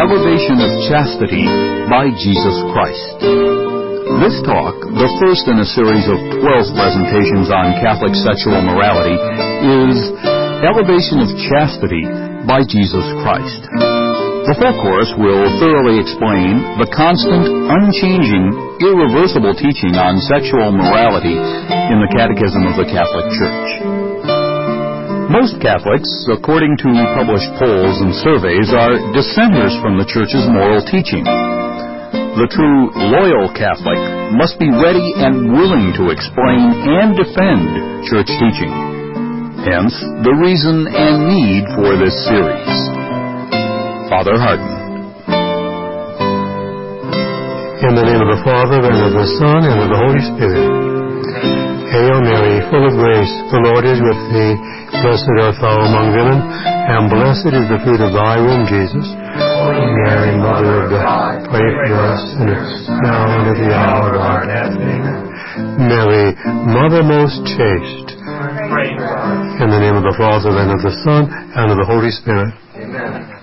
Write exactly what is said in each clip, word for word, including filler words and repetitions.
Elevation of Chastity by Jesus Christ. This talk, the first in a series of twelve presentations on Catholic sexual morality, is Elevation of Chastity by Jesus Christ. The full course will thoroughly explain the constant, unchanging, irreversible teaching on sexual morality in the Catechism of the Catholic Church. Most Catholics, according to published polls and surveys, are dissenters from the Church's moral teaching. The true loyal Catholic must be ready and willing to explain and defend Church teaching. Hence, the reason and need for this series. Father Hardon. In the name of the Father, and of the Son, and of the Holy Spirit. Hail Mary, full of grace, the Lord is with thee. Blessed art thou among women, and blessed is the fruit of thy womb, Jesus. Holy Mary, Mother of God, pray for us sinners, now and at the hour of our death. Amen. Mary, Mother most chaste, pray for us. In the name of the Father, and of the Son, and of the Holy Spirit. Amen.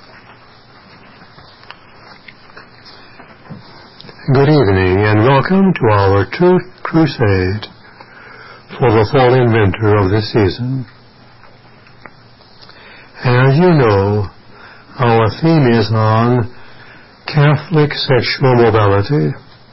Good evening, and welcome to our Truth Crusade for the fall and winter of this season. As you know, our theme is on Catholic sexual morality.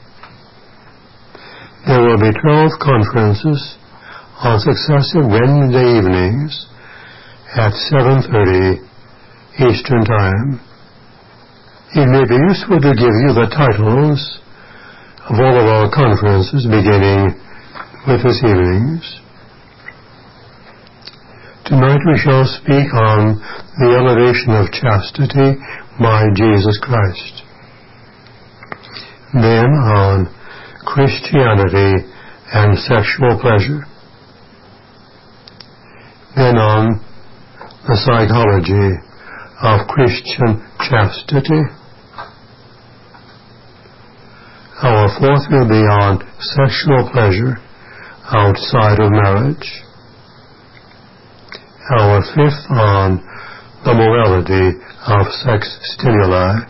There will be twelve conferences on successive Wednesday evenings at seven thirty Eastern Time. It may be useful to give you the titles of all of our conferences beginning with this evening's. Tonight we shall speak on the elevation of chastity by Jesus Christ. Then on Christianity and sexual pleasure. Then on the psychology of Christian chastity. Our fourth will be on sexual pleasure outside of marriage. Our fifth on the morality of sex stimuli.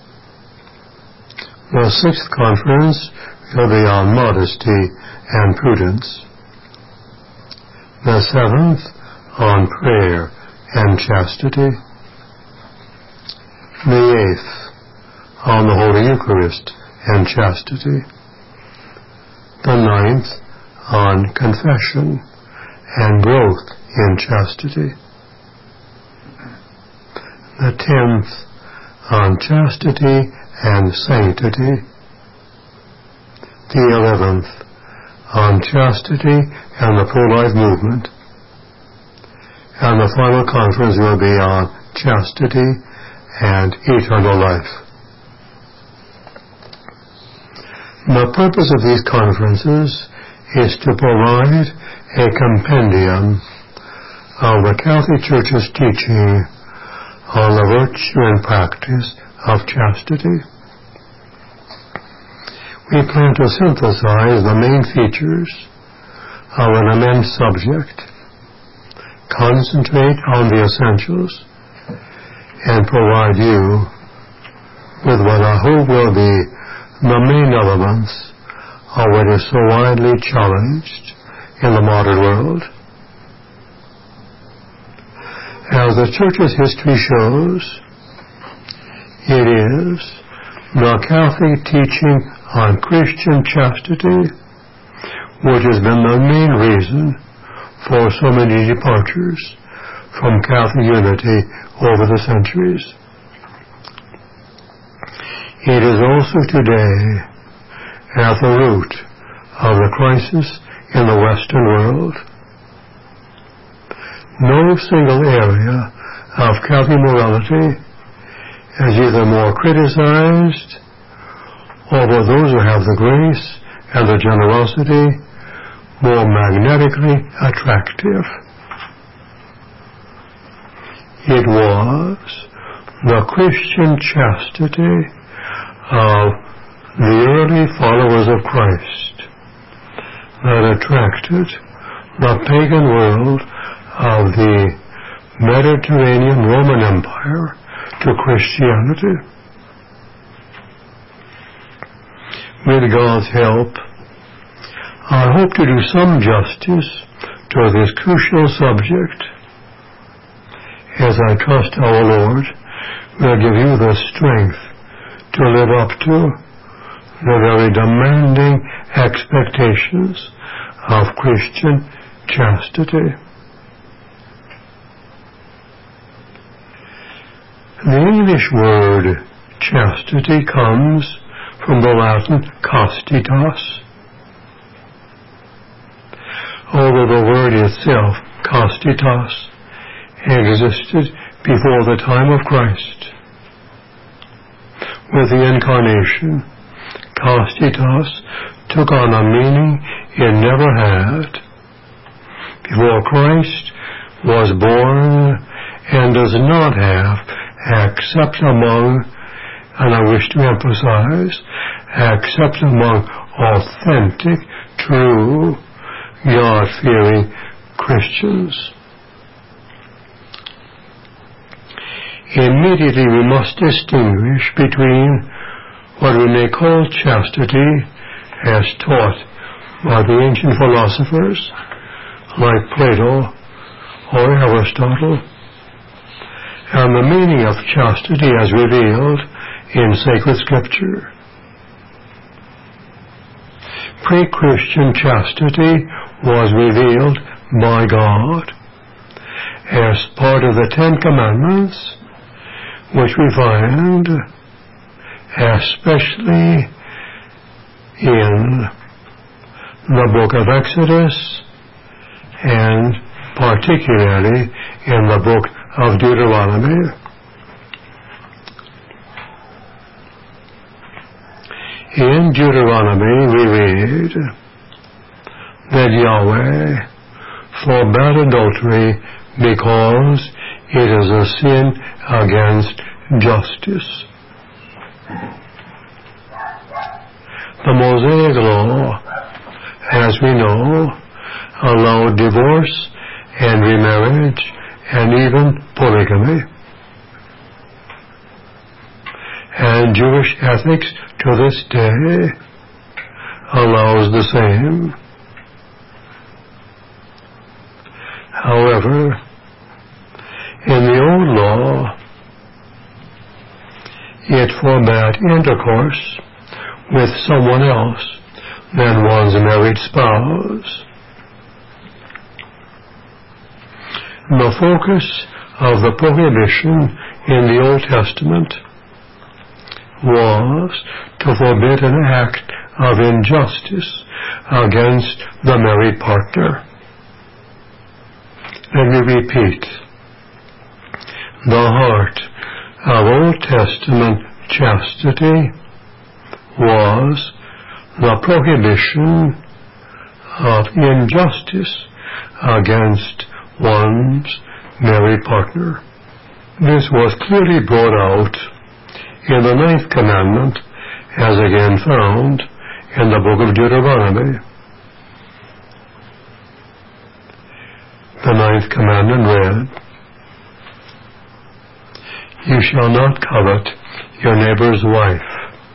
The sixth conference will be on modesty and prudence. The seventh on prayer and chastity. The eighth on the Holy Eucharist and chastity. The ninth on confession and growth in chastity. The tenth on chastity and sanctity. The eleventh on chastity and the pro-life movement. And the final conference will be on chastity and eternal life. The purpose of these conferences is to provide a compendium of the Catholic Church's teaching on the virtue and practice of chastity. We plan to synthesize the main features of an immense subject, concentrate on the essentials, and provide you with what I hope will be the main elements of what is so widely challenged in the modern world. As the Church's history shows, it is the Catholic teaching on Christian chastity which has been the main reason for so many departures from Catholic unity over the centuries. It is also today at the root of the crisis in the Western world. No single area of Catholic morality is either more criticized or by those who have the grace and the generosity more magnetically attractive. It was the Christian chastity of the early followers of Christ that attracted the pagan world of the Mediterranean Roman Empire to Christianity. with God's help, I hope to do some justice to this crucial subject, as I trust our Lord will give you the strength to live up to the very demanding expectations of Christian chastity. The English word chastity comes from the Latin castitas. Although the word itself, castitas, existed before the time of Christ, with the Incarnation, castitas took on a meaning it never had. Before Christ was born and does not have, except among, and I wish to emphasize, except among authentic, true, God-fearing Christians. Immediately we must distinguish between what we may call chastity as taught by the ancient philosophers like Plato or Aristotle, and the meaning of chastity as revealed in sacred scripture. Pre-Christian chastity was revealed by God as part of the Ten Commandments, which we find especially in the book of Exodus and particularly in the book of Deuteronomy. In Deuteronomy we read that Yahweh forbade adultery because it is a sin against justice. The Mosaic Law, as we know, allowed divorce and remarriage and even polygamy. And Jewish ethics to this day allows the same. However, in the Old Law, it forbade intercourse with someone else than one's married spouse. The focus of the prohibition in the Old Testament was to forbid an act of injustice against the married partner. Let me repeat. The heart of Old Testament chastity was the prohibition of injustice against one's married partner. This was clearly brought out in the ninth commandment, as again found in the book of Deuteronomy. The ninth commandment read, "You shall not covet your neighbor's wife.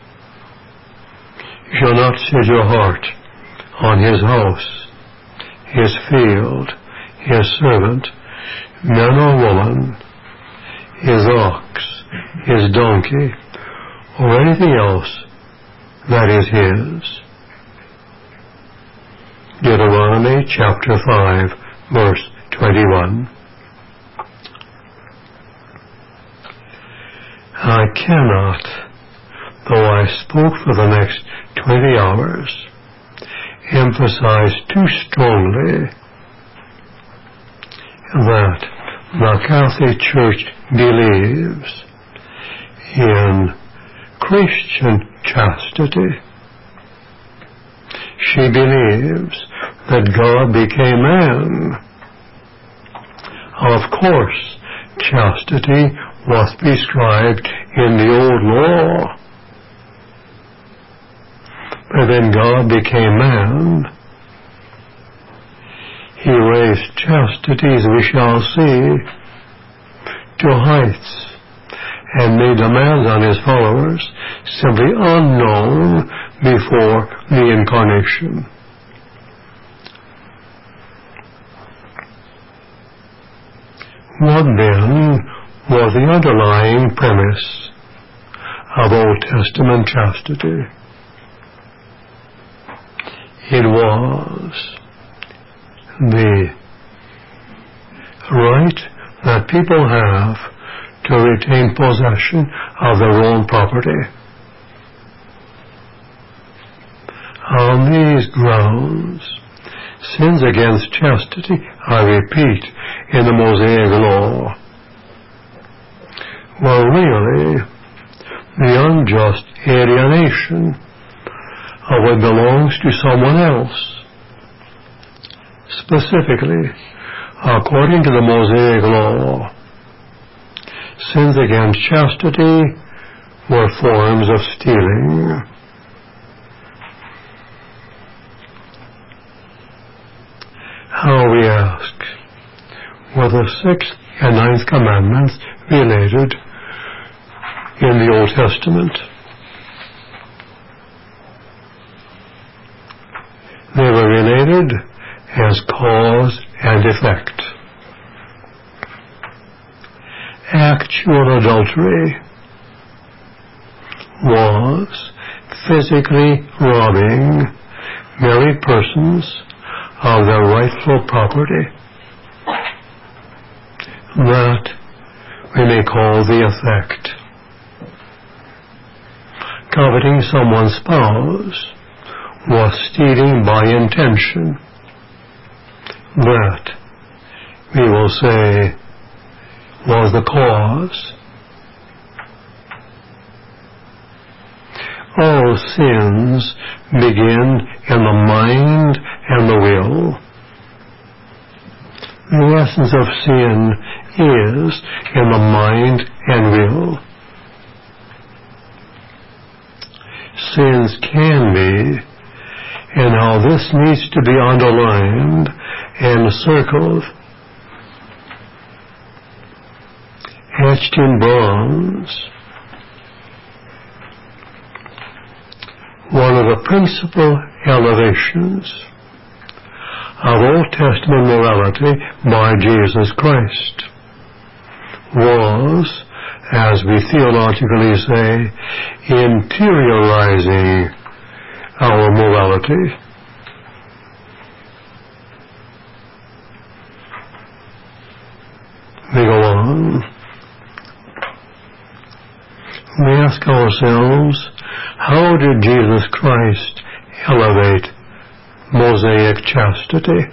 You shall not set your heart on his house, his field, his servant, man or woman, his ox, his donkey, or anything else that is his." Deuteronomy chapter five, verse twenty-one. I cannot, though I spoke for the next twenty hours, emphasize too strongly that the Catholic Church believes in Christian chastity. She believes that God became man. Of course, chastity was prescribed in the Old Law. But then God became man. He raised chastity, as we shall see, to heights and made demands on his followers simply unknown before the Incarnation. What then was the underlying premise of Old Testament chastity? It was the right that people have to retain possession of their own property. On these grounds, sins against chastity, I repeat, in the Mosaic Law, were really the unjust alienation of what belongs to someone else. Specifically, according to the Mosaic Law, sins against chastity were forms of stealing. How, we ask, were the sixth and ninth commandments related in the Old Testament? They were related as cause and effect. Actual adultery was physically robbing married persons of their rightful property. That we may call the effect. Coveting someone's spouse was stealing by intention. That, we will say, was the cause. All sins begin in the mind and the will. The essence of sin is in the mind and will. Sins can be, and how this needs to be underlined and circled, etched in bronze. One of the principal elevations of Old Testament morality by Jesus Christ was, as we theologically say, interiorizing our morality. We go on. We ask ourselves, how did Jesus Christ elevate Mosaic chastity?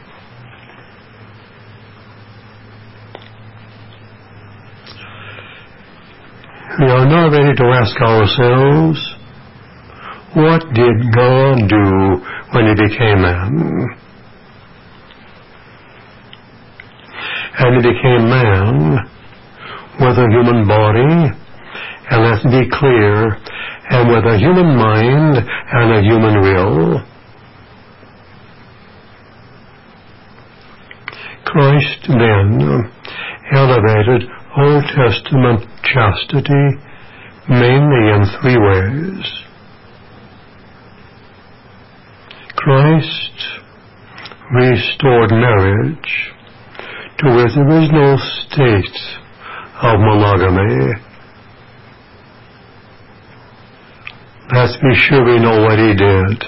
We are now ready to ask ourselves, what did God do when He became man? And He became man with a human body, and let's be clear, and with a human mind and a human will. Christ then elevated Old Testament chastity mainly in three ways. Christ restored marriage to its original state of monogamy. Let's be sure we know what He did.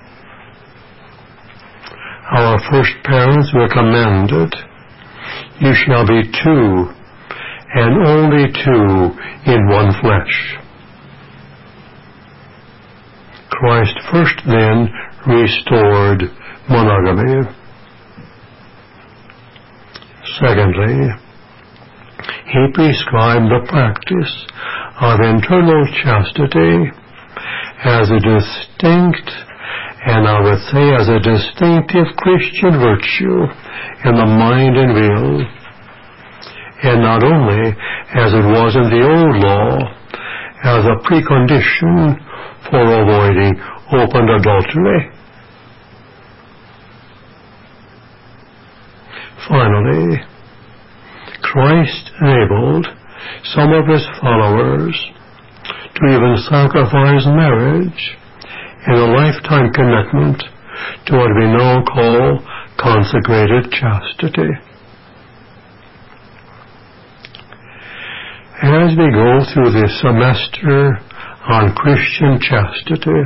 Our first parents were commanded, you shall be two, and only two in one flesh. Christ first then restored monogamy. Secondly, He prescribed the practice of internal chastity as a distinct, and I would say as a distinctive Christian virtue in the mind and will, and not only as it was in the old law, as a precondition for avoiding open adultery. Finally, Christ enabled some of His followers to even sacrifice marriage in a lifetime commitment to what we now call consecrated chastity. As we go through this semester on Christian chastity,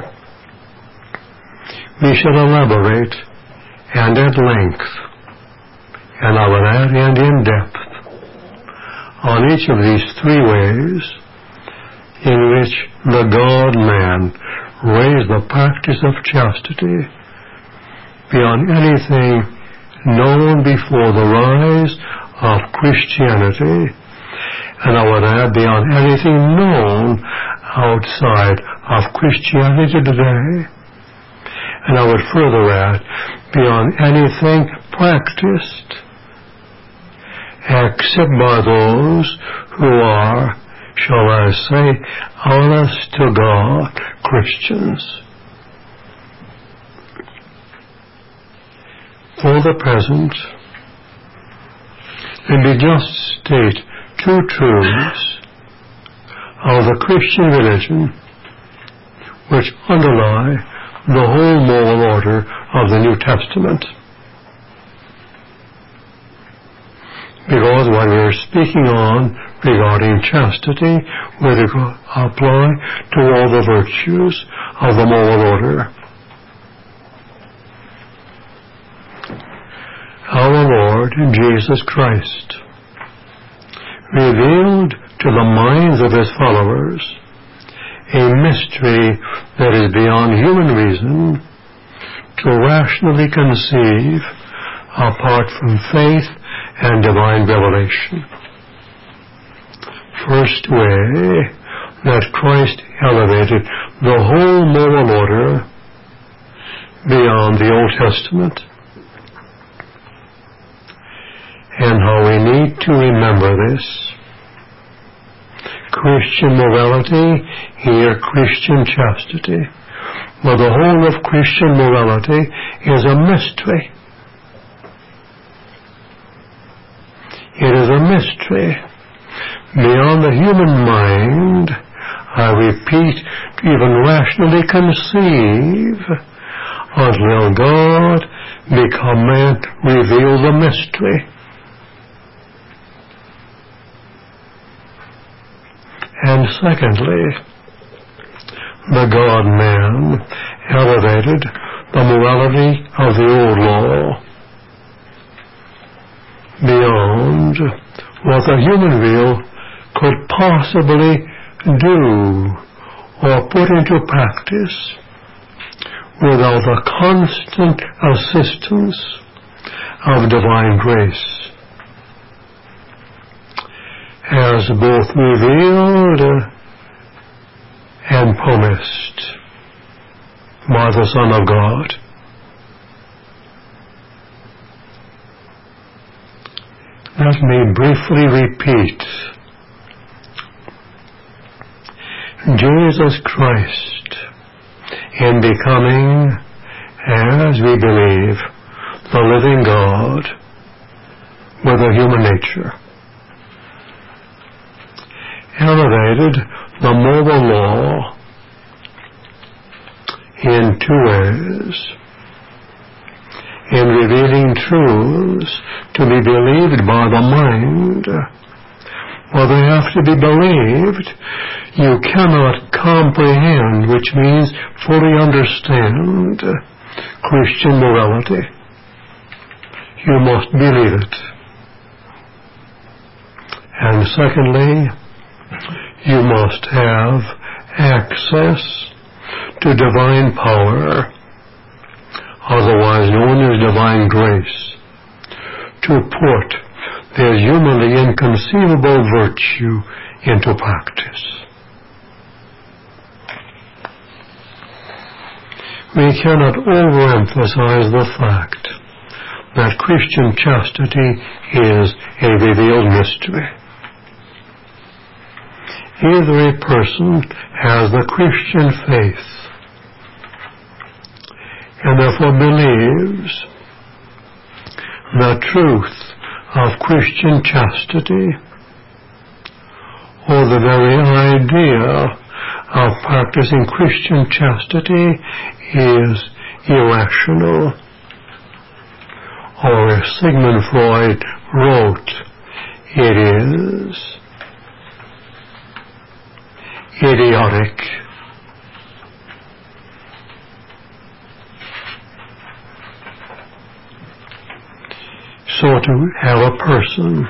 we shall elaborate and at length, and I will add and in depth, on each of these three ways in which the God-man raised the practice of chastity beyond anything known before the rise of Christianity, and I would add beyond anything known outside of Christianity today, and I would further add beyond anything practiced except by those who are, shall I say, honest to God Christians. For the present, let me just state two truths of the Christian religion which underlie the whole moral order of the New Testament. Because what we're speaking on regarding chastity would apply to all the virtues of the moral order. Our Lord Jesus Christ revealed to the minds of his followers a mystery that is beyond human reason to rationally conceive apart from faith and divine revelation. First way that Christ elevated the whole moral order beyond the Old Testament, and how we need to remember this. Christian morality, here Christian chastity. But the whole of Christian morality is a mystery. It is a mystery beyond the human mind, I repeat, to even rationally conceive, until God become man, reveal the mystery. And secondly, the God-man elevated the morality of the old law beyond what the human will could possibly do or put into practice without the constant assistance of divine grace, as both revealed and promised by the Son of God. Let me briefly repeat. Jesus Christ, in becoming, as we believe, the living God with a human nature, elevated the moral law in two ways. In revealing truths to be believed by the mind. Well, they have to be believed. You cannot comprehend, which means fully understand, Christian morality. You must believe it. And secondly, you must have access to divine power, otherwise known as divine grace, to put their humanly inconceivable virtue into practice. We cannot overemphasize the fact that Christian chastity is a revealed mystery. Either a person has the Christian faith and therefore believes the truth of Christian chastity, or the very idea of practicing Christian chastity is irrational, or as Sigmund Freud wrote, it is idiotic. So to have a person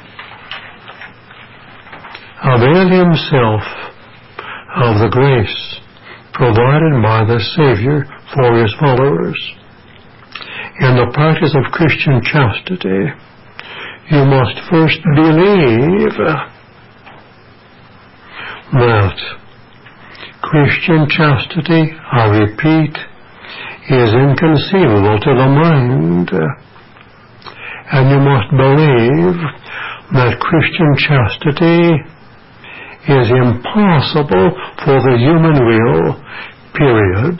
avail himself of the grace provided by the Savior for his followers in the practice of Christian chastity, you must first believe that Christian chastity, I repeat, is inconceivable to the mind, and you must believe that Christian chastity is impossible for the human will, period.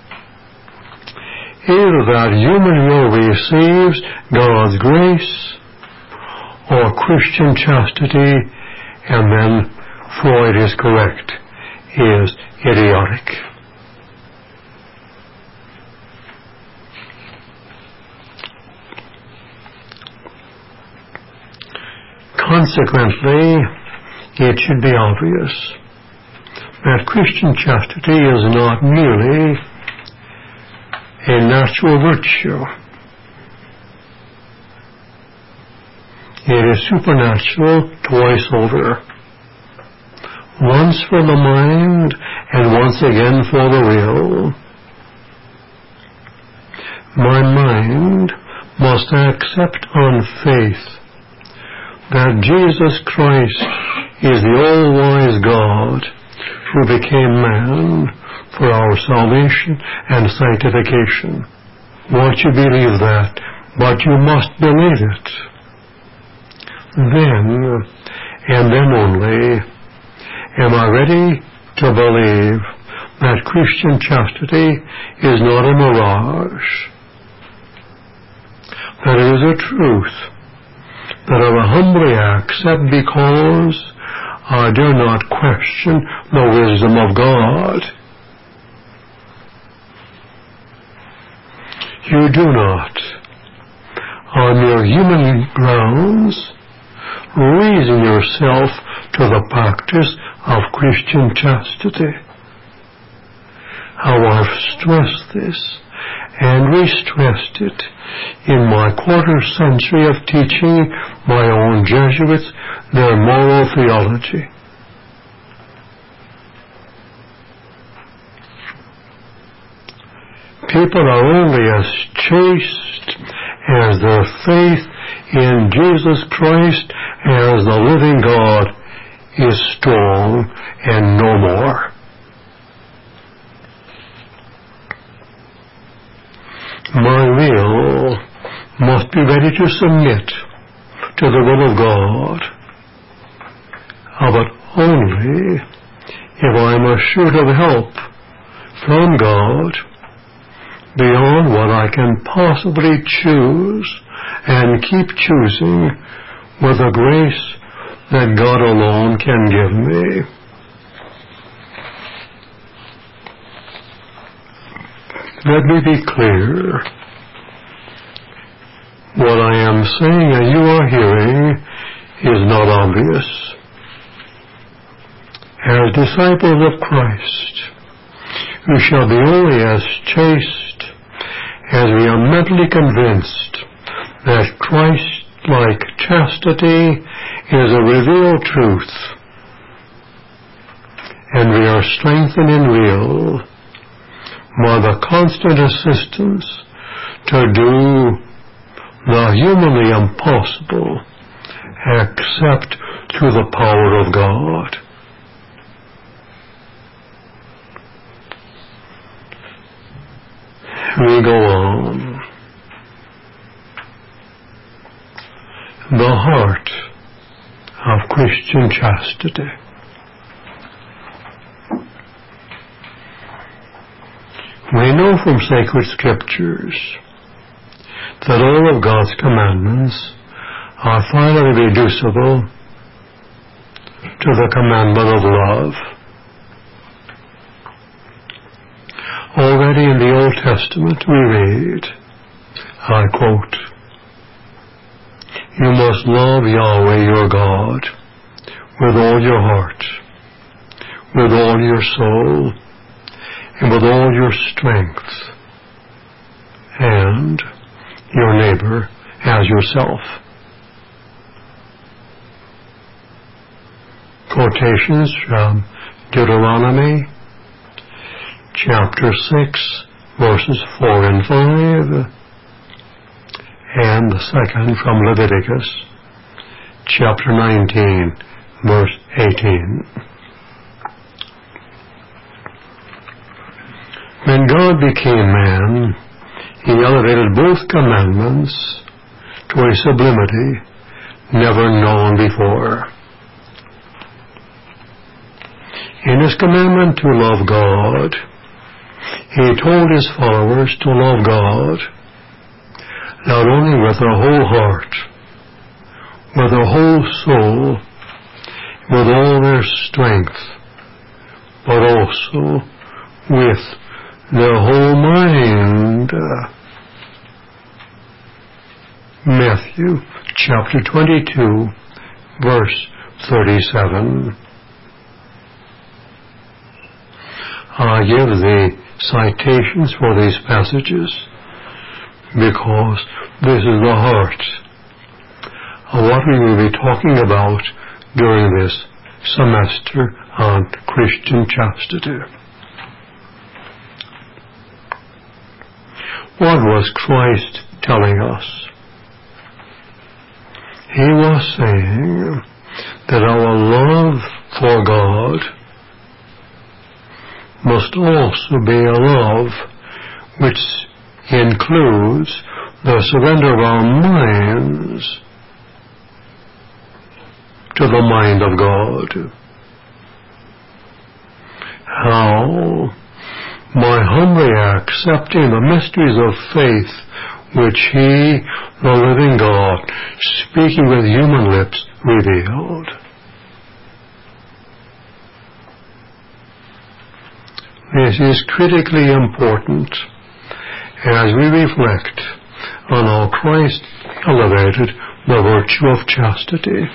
Either that human will receives God's grace or Christian chastity, and then Freud is correct, is idiotic. Consequently, it should be obvious that Christian chastity is not merely a natural virtue. It is supernatural twice over. Once for the mind and once again for the will. My mind must accept on faith that Jesus Christ is the all-wise God who became man for our salvation and sanctification. Once you believe that, but you must believe it. Then, and then only, am I ready to believe that Christian chastity is not a mirage, that it is a truth that I will humbly accept because I do not question the wisdom of God. You do not, on your human grounds, reason yourself to the practice of Christian chastity. How I've stressed this and re-stressed it in my quarter century of teaching my own Jesuits their moral theology. People are only as chaste as their faith in Jesus Christ as the living God is strong and no more. My will must be ready to submit to the will of God, but only if I am assured of help from God beyond what I can possibly choose and keep choosing with the grace that God alone can give me. Let me be clear. What I am saying and you are hearing is not obvious. As disciples of Christ, we shall be only as chaste as we are mentally convinced that Christ-like chastity is a revealed truth, and we are strengthened in will by the constant assistance to do the humanly impossible except through the power of God. We go on. The heart of Christian chastity. We know from sacred scriptures that all of God's commandments are finally reducible to the commandment of love. Testament we read, I quote, "You must love Yahweh your God with all your heart, with all your soul, and with all your strength, and your neighbor as yourself." Quotations from Deuteronomy chapter six, verses four and five, and the second from Leviticus chapter nineteen, verse eighteen. When God became man, He elevated both commandments to a sublimity never known before. In His commandment to love God, He told His followers to love God not only with their whole heart, with their whole soul, with all their strength, but also with their whole mind. Matthew chapter twenty-two, verse thirty-seven. I give the citations for these passages because this is the heart of what we will be talking about during this semester on Christian chastity. What was Christ telling us? He was saying that our love for God must also be a love which includes the surrender of our minds to the mind of God. How, by humbly accepting the mysteries of faith which He, the living God, speaking with human lips, revealed. This is critically important as we reflect on how Christ elevated the virtue of chastity.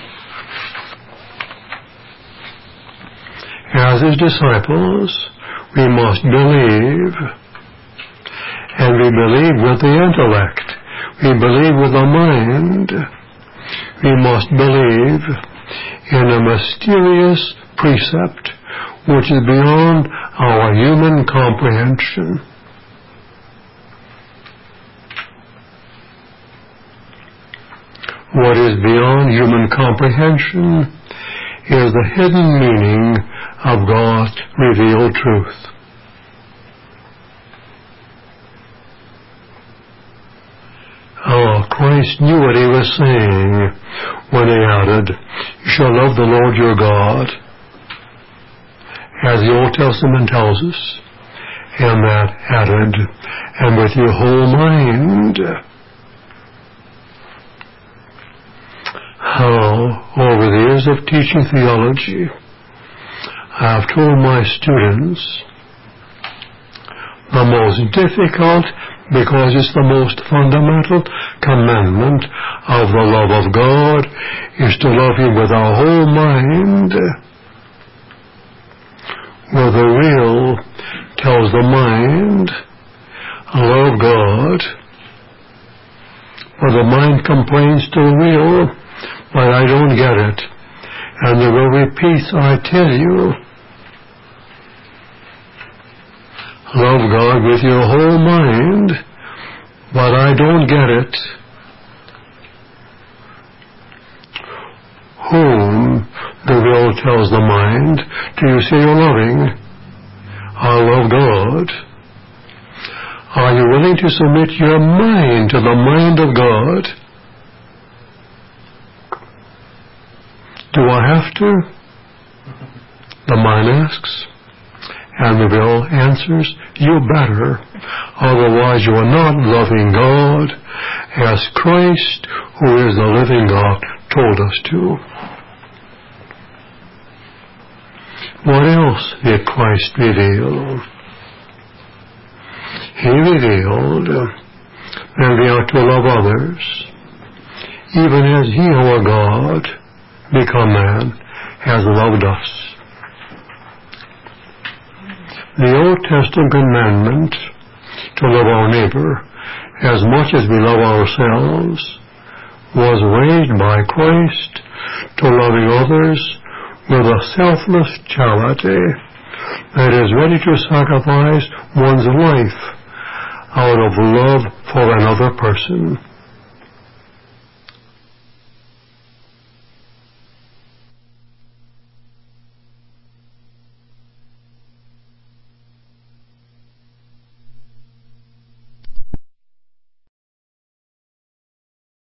As His disciples, we must believe, and we believe with the intellect. We believe with the mind. We must believe in a mysterious precept which is beyond our human comprehension. What is beyond human comprehension is the hidden meaning of God's revealed truth. Oh, Christ knew what He was saying when He added, "You shall love the Lord your God," as the Old Testament tells us, and that added, "and with your whole mind." How, over the years of teaching theology, I have told my students the most difficult, because it's the most fundamental commandment of the love of God, is to love Him with our whole mind, where the will tells the mind, love God, where the mind complains to the will, but I don't get it, and the will repeats, I tell you, love God with your whole mind, but I don't get it. Whom, the will tells the mind, do you say you're loving? I love God. Are you willing to submit your mind to the mind of God? Do I have to? The mind asks. And the will answers, you better, otherwise you are not loving God as Christ, who is the living God, told us to. What else did Christ reveal? He He revealed that we are to love others, even as He who are God, become man, has loved us. The Old Testament commandment to love our neighbor as much as we love ourselves was raised by Christ to loving others with a selfless charity that is ready to sacrifice one's life out of love for another person.